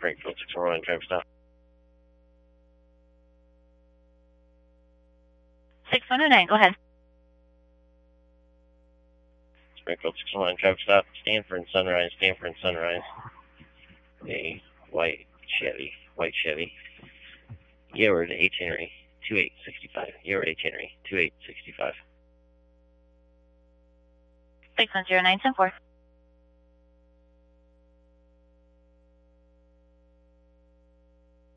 Springfield 641, driver stop. 6109, go ahead. Springfield 641, driver stop. Stanford and Sunrise, Stanford and Sunrise. A white Chevy. Yayward H. Henry, 2865. Yayward H. Henry, 2865. 610974.